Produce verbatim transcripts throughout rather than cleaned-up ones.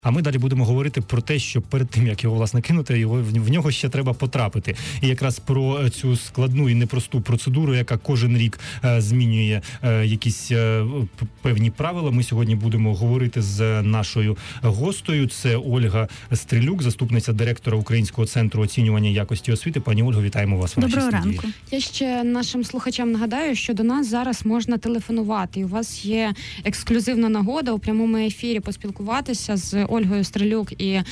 А ми далі будемо говорити про те, що перед тим, як його, власне, кинути, його, в нього ще треба потрапити. І якраз про цю складну і непросту процедуру, яка кожен рік е, змінює е, якісь е, певні правила, ми сьогодні будемо говорити з нашою гостею. Це Ольга Стрелюк, заступниця директора Українського центру оцінювання якості освіти. Пані Ольго, вітаємо вас в нашій студії. Доброго ранку. Я ще нашим слухачам нагадаю, що до нас зараз можна телефонувати. І у вас є ексклюзивна нагода у прямому ефірі поспілкуватися з Ольгою Стрелюк і е,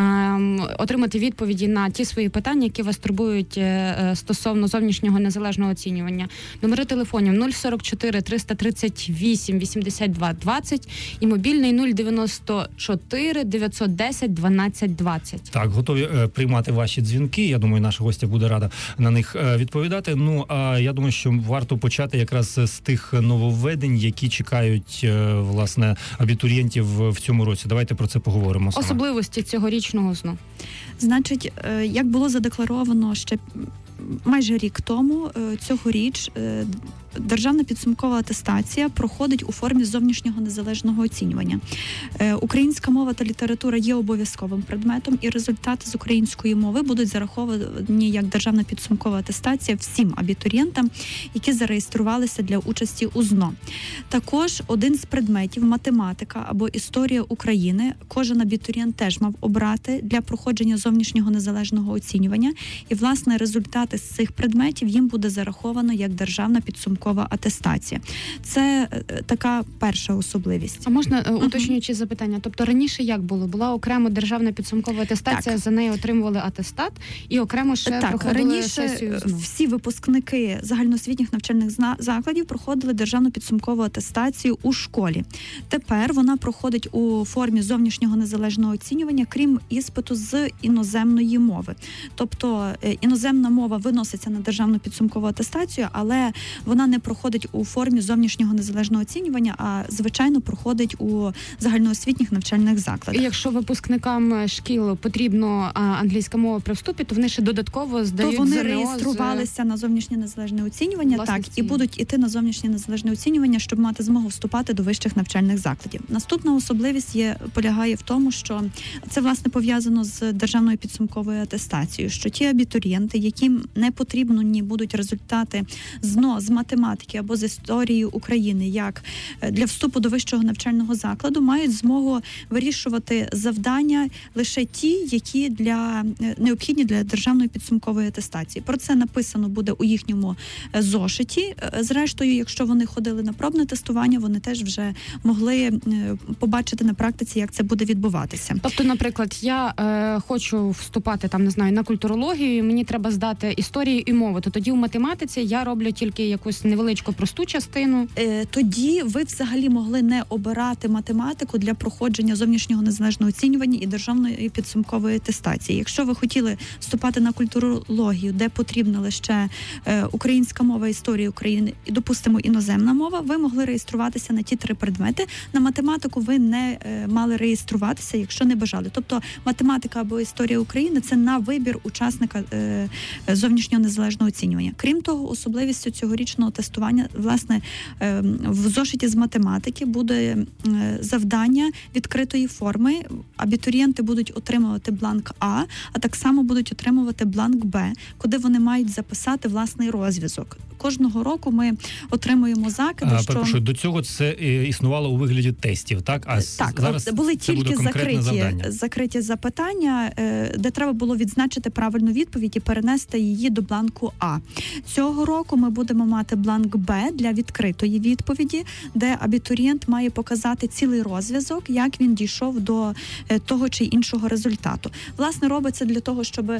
отримати відповіді на ті свої питання, які вас турбують е, стосовно зовнішнього незалежного оцінювання. Номери телефонів нуль сорок чотири триста тридцять вісім вісімдесят два двадцять і мобільний нуль дев'яносто чотири дев'ятсот десять дванадцять двадцять. Так, готові е, приймати ваші дзвінки. Я думаю, наша гостя буде рада на них е, відповідати. Ну, а я думаю, що варто почати якраз з тих нововведень, які чекають, е, власне, абітурієнтів в цьому році. Давайте про це поговоримо саме. Особливості цьогорічного ЗНО. Значить, як було задекларовано ще майже рік тому, цьогоріч державна підсумкова атестація проходить у формі зовнішнього незалежного оцінювання. Українська мова та література є обов'язковим предметом, і результати з української мови будуть зараховані як державна підсумкова атестація всім абітурієнтам, які зареєструвалися для участі у ЗНО. Також один з предметів, математика або історія України, кожен абітурієнт теж мав обрати для проходження зовнішнього незалежного оцінювання, і, власне, результати з цих предметів їм буде зараховано як державна підсумкова атестація. Це е, така перша особливість. А можна uh-huh. уточнюючи запитання? Тобто раніше як було? Була окремо державна підсумкова атестація, так. За нею отримували атестат і окремо ще так, проходили раніше сесію ЗНО. Всі випускники загальноосвітніх навчальних закладів проходили державну підсумкову атестацію у школі. Тепер вона проходить у формі зовнішнього незалежного оцінювання, крім іспиту з іноземної мови. Тобто іноземна мова виноситься на державну підсумкову атестацію, але вона не проходить у формі зовнішнього незалежного оцінювання, а, звичайно, проходить у загальноосвітніх навчальних закладах. І якщо випускникам шкіл потрібно а, англійська мова при вступі, то вони ще додатково здають То вони ЗНО реєструвалися з... на зовнішнє незалежне оцінювання, власне, так, і будуть іти на зовнішнє незалежне оцінювання, щоб мати змогу вступати до вищих навчальних закладів. Наступна особливість є, полягає в тому, що це, власне, пов'язано з державною підсумковою атестацією, що ті абітурієнти, яким не потрібно ні будуть результати ЗНО з математики або з історії України, як для вступу до вищого навчального закладу, мають змогу вирішувати завдання лише ті, які для необхідні для державної підсумкової атестації. Про це написано буде у їхньому зошиті. Зрештою, якщо вони ходили на пробне тестування, вони теж вже могли побачити на практиці, як це буде відбуватися. Тобто, наприклад, я е, хочу вступати там, не знаю, на культурологію, і мені треба здати історію і мову, то тоді у математиці я роблю тільки якусь невеличку просту частину. Е, тоді ви взагалі могли не обирати математику для проходження зовнішнього незалежного оцінювання і державної підсумкової атестації. Якщо ви хотіли вступати на культурологію, де потрібна лише е, українська мова, історія України і, допустимо, іноземна мова, ви могли реєструватися на ті три предмети. На математику ви не е, мали реєструватися, якщо не бажали. Тобто математика або історія України – це на вибір учасника е, зовнішнього незалежного оцінювання. Крім того, особливістю цьогорічного тестування, власне, е, в зошиті з математики буде е, завдання відкритої форми. Абітурієнти будуть отримувати бланк А, а так само будуть отримувати бланк Б, куди вони мають записати власний розв'язок. Кожного року ми отримуємо закиди, а, що... Перепрошую, до цього це існувало у вигляді тестів, так? А так, зараз були це тільки буде закриті, закриті запитання, де треба було відзначити правильну відповідь і перенести її до бланку А. Цього року ми будемо мати бланк Б для відкритої відповіді, де абітурієнт має показати цілий розв'язок, як він дійшов до того чи іншого результату. Власне, робиться для того, щоб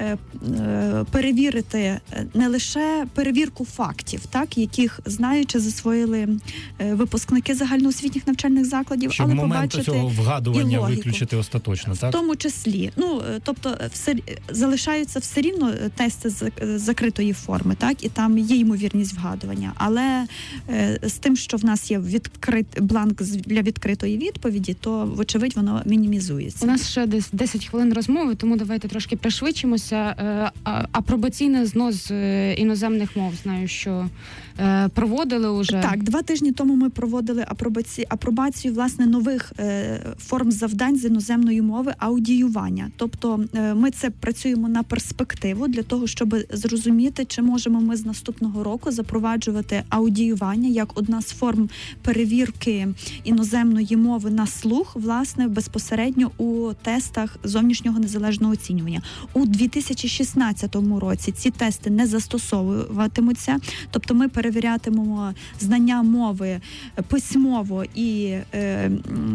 перевірити не лише перевірку фактів, так, яких знаючи засвоїли випускники загальноосвітніх навчальних закладів, щоб але момент побачити цього вгадування виключити остаточно, так? В тому числі. Ну, тобто все залишаються все рівно тести з закритої форми, так, і там є ймовірність вгадування, але е, з тим, що в нас є відкрит бланк для відкритої відповіді, то вочевидь воно мінімізується. У нас ще десь десять хвилин розмови, тому давайте трошки пришвидшимося. Е, а, апробаційне ЗНО з іноземних мов, знаю, що е, проводили уже. Так, два тижні тому ми проводили апробаці... апробацію власне нових е, форм завдань з іноземної мови аудіювання. Тобто е, ми це працюємо на перспективу для того, щоб зрозуміти, чи можемо ми з наступного року запроваджувати аудіювання як одна з форм перевірки іноземної мови на слух, власне, безпосередньо у тестах зовнішнього незалежного оцінювання. У дві тисячі шістнадцятому році ці тести не застосовуватимуться, тобто ми перевірятимемо знання мови письмово і е, е,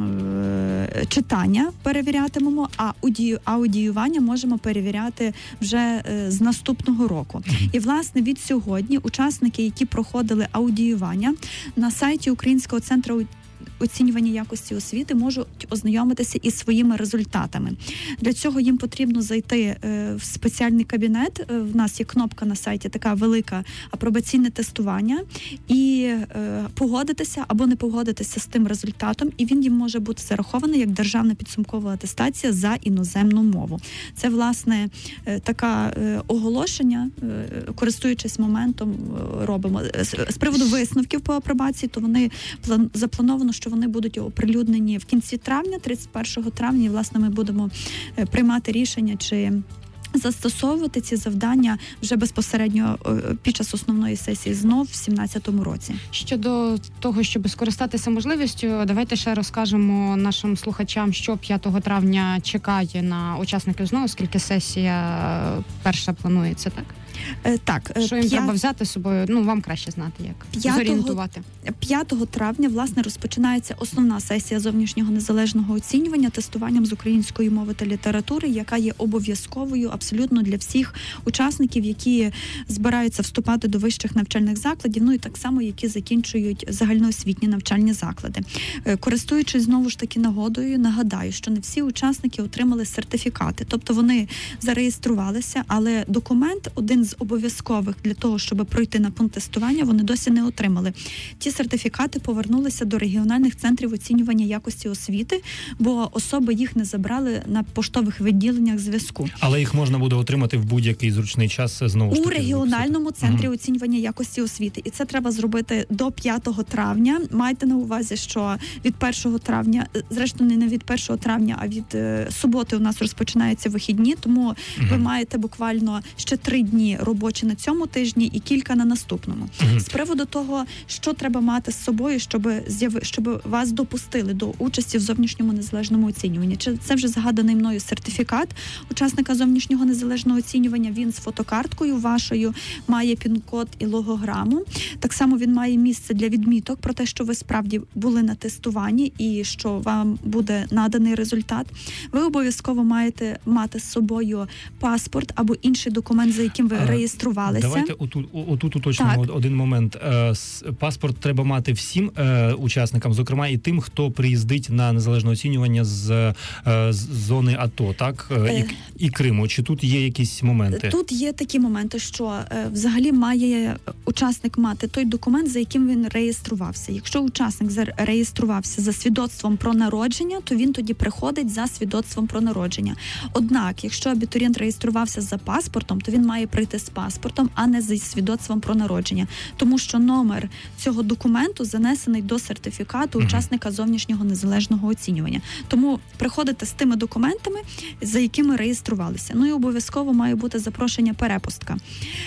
читання перевірятимемо, а аудію, аудіювання можемо перевіряти вже е, з наступного року. І, власне, від сьогодні учасники, які проходили аудіювання, на сайті Українського центру оцінювання якості освіти можуть ознайомитися із своїми результатами. Для цього їм потрібно зайти е, в спеціальний кабінет. Е, в нас є кнопка на сайті, така велика апробаційне тестування, і е, погодитися або не погодитися з тим результатом, і він їм може бути зарахований як державна підсумкова атестація за іноземну мову. Це, власне, е, така е, оголошення, е, користуючись моментом, е, робимо. З, з приводу висновків по апробації, то вони план, заплановано, що вони будуть оприлюднені в кінці травня, тридцять першого травня, і, власне, ми будемо приймати рішення, чи застосовувати ці завдання вже безпосередньо під час основної сесії знов в сімнадцятому році. Щодо того, щоб скористатися можливістю, давайте ще розкажемо нашим слухачам, що п'ятого травня чекає на учасників ЗНО, оскільки сесія перша планується, так? Так, що їм п'ят... треба взяти з собою, ну вам краще знати, як зорієнтувати. п'ятого травня, власне, розпочинається основна сесія зовнішнього незалежного оцінювання тестуванням з української мови та літератури, яка є обов'язковою абсолютно для всіх учасників, які збираються вступати до вищих навчальних закладів, ну і так само, які закінчують загальноосвітні навчальні заклади. Користуючись знову ж таки нагодою, нагадаю, що не всі учасники отримали сертифікати, тобто вони зареєструвалися, але документ, один з обов'язкових для того, щоб пройти на пункт тестування, вони досі не отримали. Ті сертифікати повернулися до регіональних центрів оцінювання якості освіти, бо особи їх не забрали на поштових відділеннях зв'язку. Але їх можна буде отримати в будь-який зручний час знову ж у таки регіональному центрі угу. оцінювання якості освіти. І це треба зробити до п'ятого травня. Майте на увазі, що від першого травня, зрештою не від першого травня, а від е, суботи у нас розпочинаються вихідні, тому угу. ви маєте буквально ще три дні робочі на цьому тижні і кілька на наступному. Uh-huh. З приводу того, що треба мати з собою, щоб з'яви, щоб вас допустили до участі в зовнішньому незалежному оцінюванні. Чи це вже згаданий мною сертифікат учасника зовнішнього незалежного оцінювання, він з фотокарткою вашою, має пін-код і логограму. Так само він має місце для відміток про те, що ви справді були на тестуванні і що вам буде наданий результат. Ви обов'язково маєте мати з собою паспорт або інший документ, за яким ви реєструвалися. Давайте отут, отут уточнимо так. один момент. Паспорт треба мати всім учасникам, зокрема і тим, хто приїздить на незалежне оцінювання з, з зони АТО, так? І, і Криму. Чи тут є якісь моменти? Тут є такі моменти, що взагалі має учасник мати той документ, за яким він реєструвався. Якщо учасник зареєструвався за свідоцтвом про народження, то він тоді приходить за свідоцтвом про народження. Однак, якщо абітурієнт реєструвався за паспортом, то він має прийти з паспортом, а не зі свідоцтвом про народження. Тому що номер цього документу занесений до сертифікату mm-hmm. учасника зовнішнього незалежного оцінювання. Тому приходите з тими документами, за якими реєструвалися. Ну і обов'язково має бути запрошення перепустка.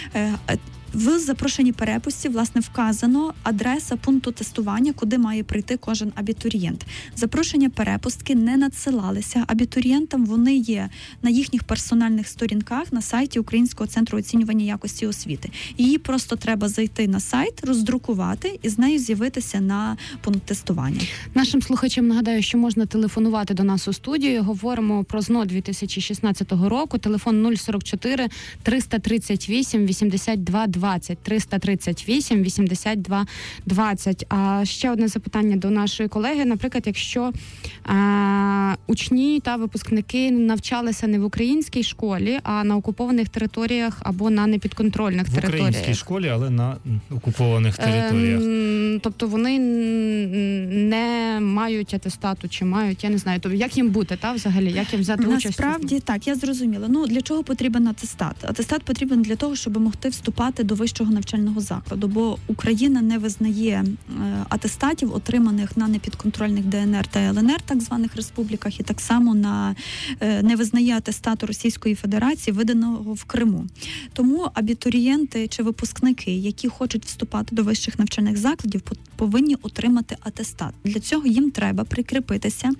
В запрошенні перепусті, власне, вказано адреса пункту тестування, куди має прийти кожен абітурієнт. Запрошення перепустки не надсилалися абітурієнтам, вони є на їхніх персональних сторінках на сайті Українського центру оцінювання якості освіти. Її просто треба зайти на сайт, роздрукувати і з нею з'явитися на пункт тестування. Нашим слухачам нагадаю, що можна телефонувати до нас у студію. Говоримо про ЗНО дві тисячі шістнадцятого року. Телефон нуль сорок чотири триста тридцять вісім вісімдесят два двадцять, триста тридцять вісім вісімдесят два двадцять. А ще одне запитання до нашої колеги. Наприклад, якщо а, учні та випускники навчалися не в українській школі, а на окупованих територіях або на непідконтрольних в територіях. В українській школі, але на окупованих територіях. Ем, тобто вони не мають атестату, чи мають, я не знаю. Тобто як їм бути, та, взагалі? Як їм взяти участь? Насправді, так, я зрозуміла. Ну, для чого потрібен атестат? Атестат потрібен для того, щоб могти вступати до вищого навчального закладу, бо Україна не визнає атестатів, отриманих на непідконтрольних ДНР та ЛНР, так званих республіках, і так само на не визнає атестату Російської Федерації, виданого в Криму. Тому абітурієнти чи випускники, які хочуть вступати до вищих навчальних закладів, повинні отримати атестат. Для цього їм треба прикріпитися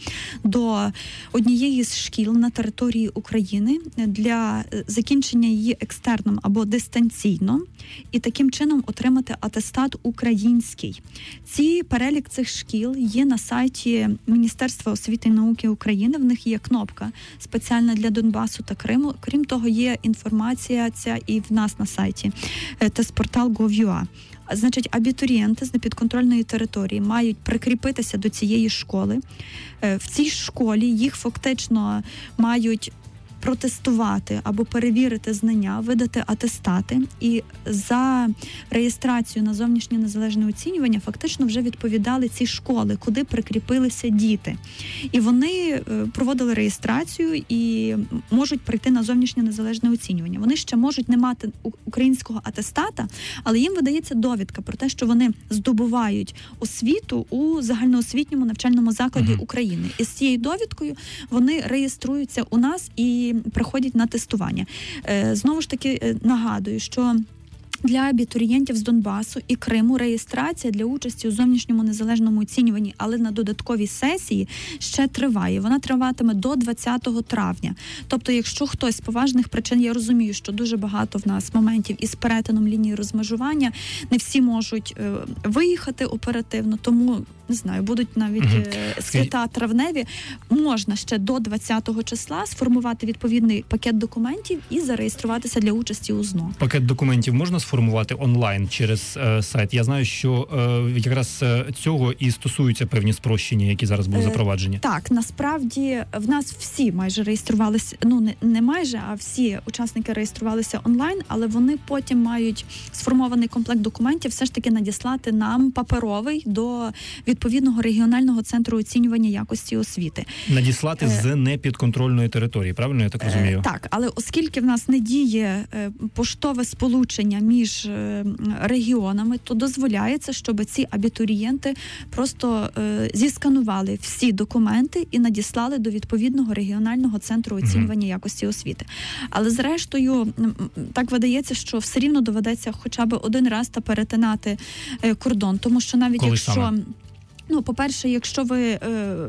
до однієї з шкіл на території України для закінчення її екстерном або дистанційно, і таким чином отримати атестат український. Ці перелік цих шкіл є на сайті Міністерства освіти і науки України. В них є кнопка спеціальна для Донбасу та Криму. Крім того, є інформація ця і в нас на сайті тест-портал гов точка ю а. Значить, абітурієнти з непідконтрольної території мають прикріпитися до цієї школи. В цій школі їх фактично мають протестувати або перевірити знання, видати атестати, і за реєстрацію на зовнішнє незалежне оцінювання фактично вже відповідали ці школи, куди прикріпилися діти. І вони проводили реєстрацію і можуть прийти на зовнішнє незалежне оцінювання. Вони ще можуть не мати українського атестата, але їм видається довідка про те, що вони здобувають освіту у загальноосвітньому навчальному закладі uh-huh. України. І з цією довідкою вони реєструються у нас і приходять на тестування. Знову ж таки нагадую, що для абітурієнтів з Донбасу і Криму реєстрація для участі у зовнішньому незалежному оцінюванні, але на додатковій сесії, ще триває. Вона триватиме до двадцятого травня. Тобто, якщо хтось з поважних причин, я розумію, що дуже багато в нас моментів із перетином лінії розмежування, не всі можуть е, виїхати оперативно, тому, не знаю, будуть навіть е, свята травневі, можна ще до двадцятого числа сформувати відповідний пакет документів і зареєструватися для участі у ЗНО. Пакет документів можна сформувати онлайн через е, сайт? Я знаю, що е, якраз цього і стосуються певні спрощення, які зараз були запроваджені. Е, так, насправді в нас всі майже реєструвалися, ну не, не майже, а всі учасники реєструвалися онлайн, але вони потім мають сформований комплект документів все ж таки надіслати нам паперовий до відповідного регіонального центру оцінювання якості освіти. Надіслати е, з непідконтрольної території, правильно я так розумію? Е, так, але оскільки в нас не діє е, поштове сполучення між е, регіонами, то дозволяється, щоб ці абітурієнти просто е, зісканували всі документи і надіслали до відповідного регіонального центру оцінювання mm-hmm. якості освіти. Але зрештою, так видається, що все рівно доведеться хоча б один раз та перетинати е, кордон, тому що навіть Коли якщо... саме? Ну, по-перше, якщо ви е,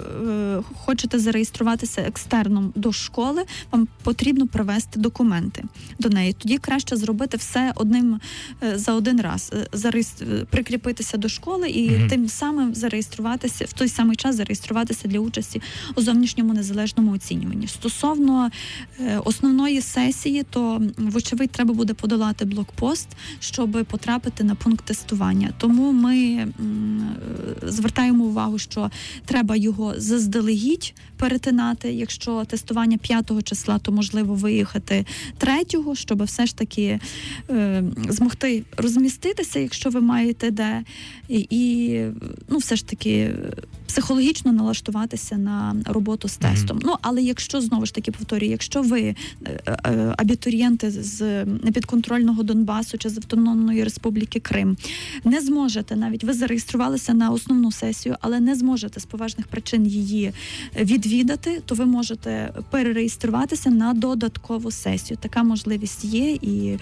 е, хочете зареєструватися екстерном до школи, вам потрібно привезти документи до неї. Тоді краще зробити все одним е, за один раз. Зареєстр... Прикріпитися до школи і mm-hmm. тим самим зареєструватися, в той самий час зареєструватися для участі у зовнішньому незалежному оцінюванні. Стосовно е, основної сесії, то, вочевидь, треба буде подолати блокпост, щоб потрапити на пункт тестування. Тому ми м, звертаємо увагу, що треба його заздалегідь перетинати. Якщо тестування п'ятого числа, то можливо виїхати третього, щоб все ж таки е, змогти розміститися, якщо ви маєте де, і, і ну, все ж таки психологічно налаштуватися на роботу з тестом. Mm-hmm. Ну, але якщо, знову ж таки, повторюю, якщо ви е, е, абітурієнти з непідконтрольного Донбасу чи з Автономної Республіки Крим, не зможете навіть, ви зареєструвалися на основну сесію, але не зможете з поважних причин її відвідати, то ви можете перереєструватися на додаткову сесію. Така можливість є, і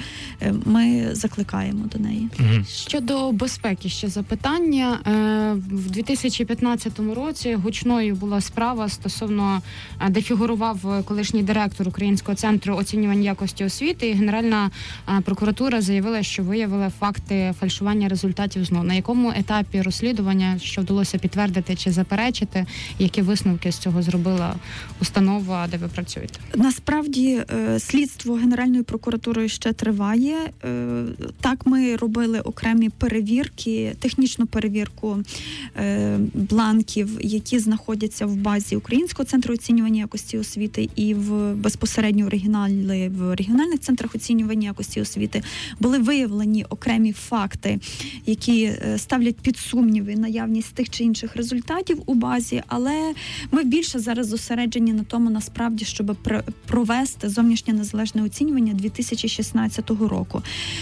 ми закликаємо до неї. Mm-hmm. Щодо безпеки ще запитання. В дві тисячі п'ятнадцятому році гучною була справа стосовно, де фігурував колишній директор Українського центру оцінювання якості освіти, і Генеральна прокуратура заявила, що виявили факти фальшування результатів ЗНО. На якому етапі розслідування, що вдалося підтвердити чи заперечити, які висновки з цього зробила установа, де ви працюєте? Насправді слідство Генеральною прокуратурою ще триває. Так, ми робили окремі перевірки, технічну перевірку бланків методиків, які знаходяться в базі Українського центру оцінювання якості освіти і в безпосередньо оригіналі в регіональних центрах оцінювання якості освіти, були виявлені окремі факти, які ставлять під сумніви наявність тих чи інших результатів у базі, але ми більше зараз зосереджені на тому, насправді, щоб провести зовнішнє незалежне оцінювання дві тисячі шістнадцятого року.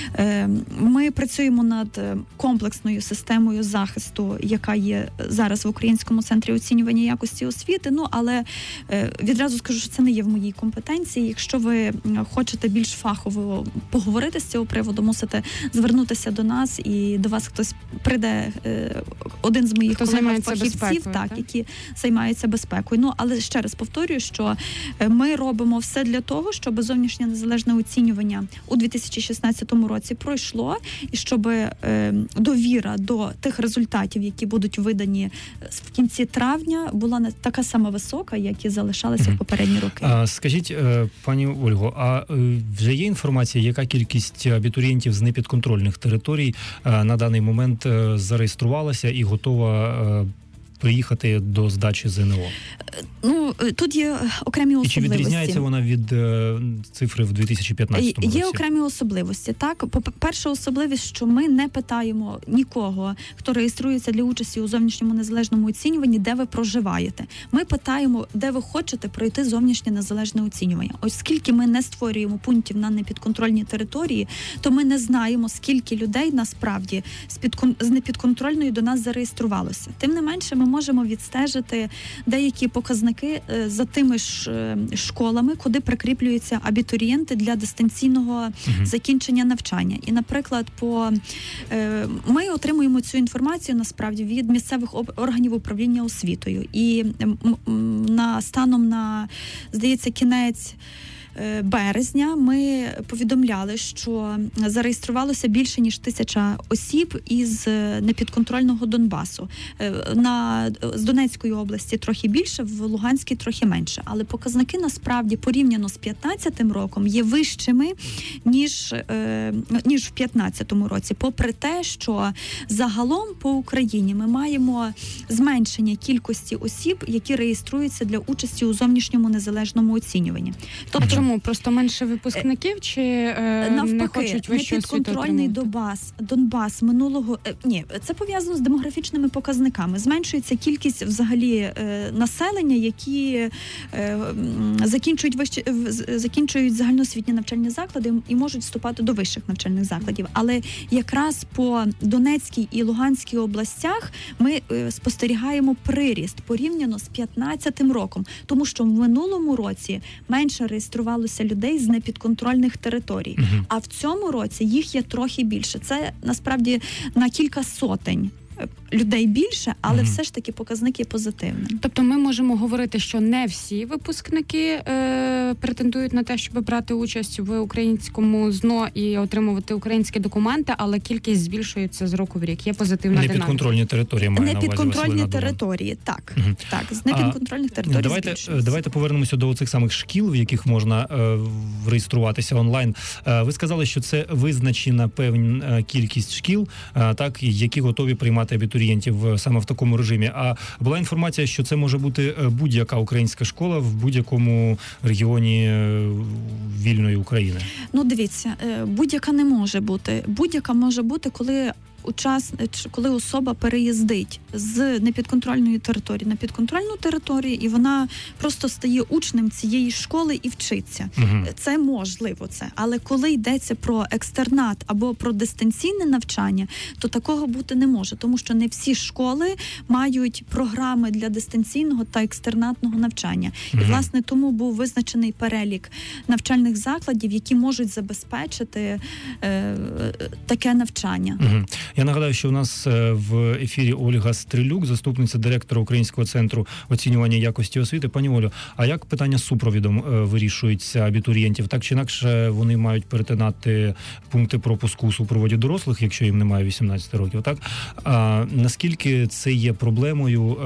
Ми працюємо над комплексною системою захисту, яка є зараз в Українському центрі оцінювання якості освіти, ну, але відразу скажу, що це не є в моїй компетенції. Якщо ви хочете більш фахово поговорити з цього приводу, мусите звернутися до нас, і до вас хтось прийде, один з моїх колег-фахівців, так, так, які займаються безпекою. Ну, але ще раз повторюю, що ми робимо все для того, щоб зовнішнє незалежне оцінювання у дві тисячі шістнадцятому році пройшло, і щоб е, довіра до тих результатів, які будуть видані в кінці травня, була не така сама висока, як і залишалася mm-hmm. в попередні роки. А, скажіть, пані Ольго, а вже є інформація, яка кількість абітурієнтів з непідконтрольних територій на даний момент зареєструвалася і готова приїхати до здачі ЗНО? Ну, тут є окремі особливості. І чи відрізняється вона від е, цифри в дві тисячі п'ятнадцятому році? Є окремі особливості. Так, перша особливість, що ми не питаємо нікого, хто реєструється для участі у зовнішньому незалежному оцінюванні, де ви проживаєте. Ми питаємо, де ви хочете пройти зовнішнє незалежне оцінювання. Оскільки ми не створюємо пунктів на непідконтрольній території, то ми не знаємо, скільки людей насправді з, підкон... з непідконтрольної до нас зареєструвалося. Тим не менше, ми можемо відстежити деякі показники за тими ж школами, куди прикріплюються абітурієнти для дистанційного uh-huh. закінчення навчання. І, наприклад, по ми отримуємо цю інформацію насправді від місцевих органів управління освітою. І на станом на, здається, кінець березня ми повідомляли, що зареєструвалося більше ніж тисяча осіб із непідконтрольного Донбасу. На, з Донецької області трохи більше, в Луганській трохи менше. Але показники насправді порівняно з п'ятнадцятим роком є вищими, ніж, ніж в п'ятнадцятому році. Попри те, що загалом по Україні ми маємо зменшення кількості осіб, які реєструються для участі у зовнішньому незалежному оцінюванні. Тобто чому? Просто менше випускників чи е, навпаки, не хочуть вищу освіту отримувати? Непідконтрольний Донбас, Донбас минулого... Е, ні, це пов'язано з демографічними показниками. Зменшується кількість взагалі е, населення, які е, закінчують, вищі, е, закінчують загальноосвітні навчальні заклади і можуть вступати до вищих навчальних закладів. Але якраз по Донецькій і Луганській областях ми е, спостерігаємо приріст порівняно з п'ятнадцятим роком. Тому що в минулому році менше реєструвалося людей з непідконтрольних територій. Uh-huh. А в цьому році їх є трохи більше. Це насправді на кілька сотень людей більше, але mm-hmm. все ж таки показник є позитивним. Тобто ми можемо говорити, що не всі випускники е, претендують на те, щоб брати участь в українському ЗНО і отримувати українські документи, але кількість збільшується з року в рік. Є позитивна динаміка. Непідконтрольні території має на увазі Непідконтрольні території, так. Mm-hmm. Так, з непідконтрольних територій давайте, збільшується. Давайте повернемося до цих самих шкіл, в яких можна е, реєструватися онлайн. Е, ви сказали, що це визначена певна кількість шкіл, е, так, які готові приймати абітурієнтів саме в такому режимі. А була інформація, що це може бути будь-яка українська школа в будь-якому регіоні вільної України. Ну, дивіться, будь-яка не може бути. Будь-яка може бути, коли Учас, коли особа переїздить з непідконтрольної території на підконтрольну територію, і вона просто стає учнем цієї школи і вчиться. Угу. Це можливо це. Але коли йдеться про екстернат або про дистанційне навчання, то такого бути не може, тому що не всі школи мають програми для дистанційного та екстернатного навчання. Угу. І, власне, тому був визначений перелік навчальних закладів, які можуть забезпечити е, таке навчання. Угу. Я нагадаю, що у нас в ефірі Ольга Стрелюк, заступниця директора Українського центру оцінювання якості освіти. Пані Олю, а як питання з супровідом вирішується абітурієнтів? Так чи інакше вони мають перетинати пункти пропуску у супроводі дорослих, якщо їм немає вісімнадцяти років, так? А наскільки це є проблемою,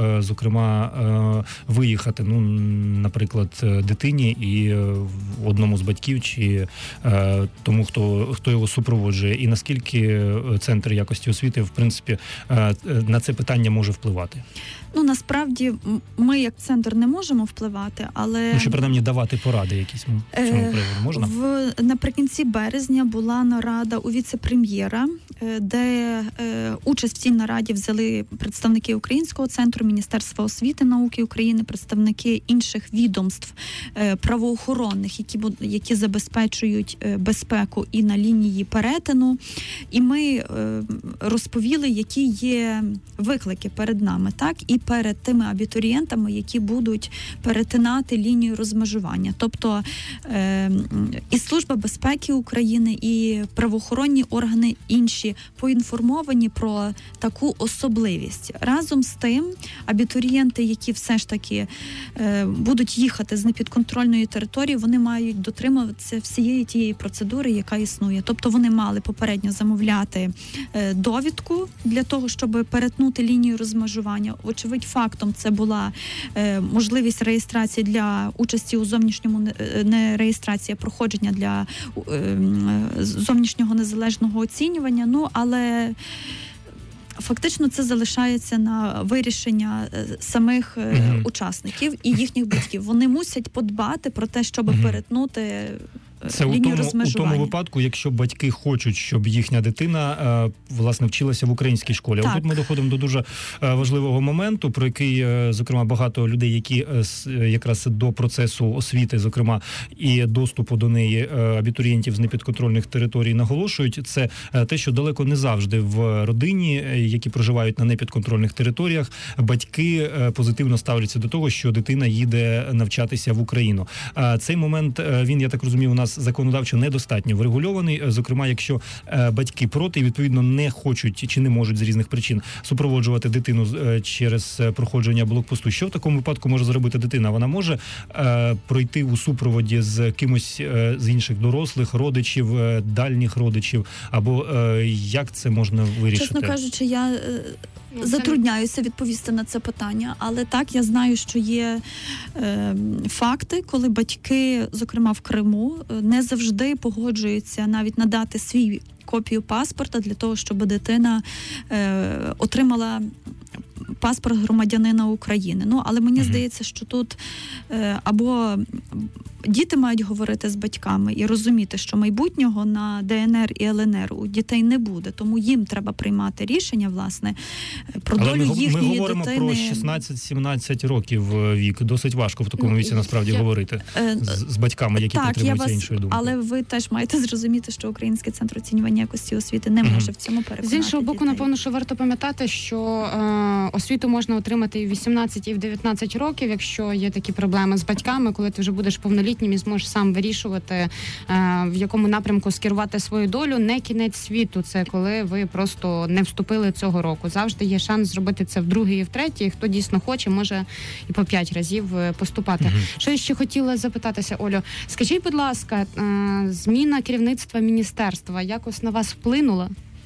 зокрема, виїхати, ну, наприклад, дитині і одному з батьків, чи тому, хто, хто його супроводжує, і наскільки центр якості якості освіти, в принципі, на це питання може впливати? Ну, насправді, ми як центр не можемо впливати, але... Ну, що, принаймні, давати поради якісь в цьому приводу можна? В, наприкінці березня була нарада у віце-прем'єра, де е, участь в цій нараді взяли представники Українського центру, Міністерства освіти і науки України, представники інших відомств е, правоохоронних, які, які забезпечують е, безпеку і на лінії перетину. І ми е, розповіли, які є виклики перед нами, так, і перед тими абітурієнтами, які будуть перетинати лінію розмежування. Тобто е, і Служба безпеки України, і правоохоронні органи інші поінформовані про таку особливість. Разом з тим, абітурієнти, які все ж таки е, будуть їхати з непідконтрольної території, вони мають дотримуватися всієї тієї процедури, яка існує. Тобто вони мали попередньо замовляти е, довідку для того, щоб перетнути лінію розмежування. Очевидь, фактом це була е, можливість реєстрації для участі у зовнішньому, не реєстрація, а проходження для е, зовнішнього незалежного оцінювання. Ну, але фактично це залишається на вирішення самих mm-hmm. учасників і їхніх батьків. Вони мусять подбати про те, щоб mm-hmm. перетнути Це у тому, у тому випадку, якщо батьки хочуть, щоб їхня дитина власне вчилася в українській школі. Так. От тут ми доходимо до дуже важливого моменту, про який, зокрема, багато людей, які якраз до процесу освіти, зокрема, і доступу до неї абітурієнтів з непідконтрольних територій наголошують. Це те, що далеко не завжди в родині, які проживають на непідконтрольних територіях, батьки позитивно ставляться до того, що дитина їде навчатися в Україну. Цей момент, він, я так розумію, у нас законодавчо недостатньо врегульований, зокрема, якщо е, батьки проти і, відповідно, не хочуть чи не можуть з різних причин супроводжувати дитину е, через проходження блокпосту. Що в такому випадку може зробити дитина? Вона може е, пройти у супроводі з кимось е, з інших дорослих, родичів, е, дальніх родичів, або е, як це можна вирішити? Чесно кажучи, я... Е... Ну, Затрудняюся відповісти на це питання, але так, я знаю, що є е, факти, коли батьки, зокрема в Криму, не завжди погоджуються навіть надати свій копію паспорта для того, щоб дитина е, отримала паспорт громадянина України. Ну, але мені mm-hmm. здається, що тут е, або діти мають говорити з батьками і розуміти, що майбутнього на Де Ен Ер і Ел Ен Ер у дітей не буде, тому їм треба приймати рішення, власне, про але долю ми, їхньої ми говоримо дитини. про шістнадцять-сімнадцять років вік. Досить важко в такому віці, насправді, я, говорити е, з, з батьками, які так, притримуються іншої думки. Але ви теж маєте зрозуміти, що Український центр оцінювання якості освіти не mm-hmm. може в цьому переконати З іншого боку, дітей. напевно, що варто пам'ятати, що е, освіту можна отримати і в вісімнадцять, і в дев'ятнадцять років, якщо є такі проблеми з батьками, коли ти вже будеш повнолітнім і зможеш сам вирішувати, е, в якому напрямку скерувати свою долю. Не кінець світу, це коли ви просто не вступили цього року. Завжди є шанс зробити це в другий і в третій. Хто дійсно хоче, може і по п'ять разів поступати. Mm-hmm. Що я ще хотіла запитатися, Олю? Скажіть, будь ласка, е, зміна керівництва міністерства якось на вас вплинула?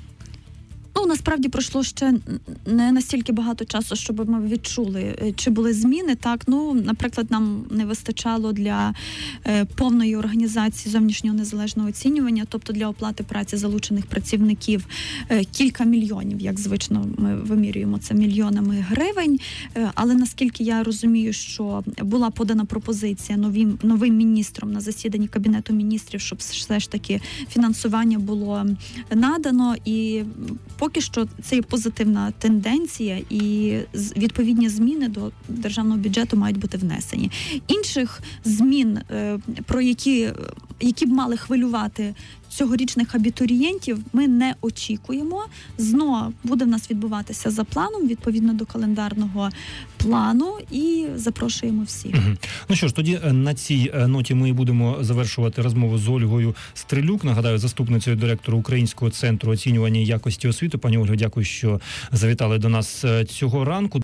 Ну, насправді пройшло ще не настільки багато часу, щоб ми відчули, чи були зміни. Так, ну, наприклад, нам не вистачало для е, повної організації зовнішнього незалежного оцінювання, тобто для оплати праці залучених працівників е, кілька мільйонів, як звично ми вимірюємо це мільйонами гривень. Е, але наскільки я розумію, що була подана пропозиція новим, новим міністром на засіданні Кабінету міністрів, щоб все ж таки фінансування було надано, і поки що це є позитивна тенденція, і відповідні зміни до державного бюджету мають бути внесені. Інших змін, про які, які б мали хвилювати цьогорічних абітурієнтів, ми не очікуємо. ЗНО буде в нас відбуватися за планом, відповідно до календарного плану, і запрошуємо всіх. Угу. Ну що ж, тоді на цій ноті ми будемо завершувати розмову з Ольгою Стрелюк, нагадаю, заступницею директора Українського центру оцінювання якості освіти. Пані Ольго, дякую, що завітали до нас цього ранку.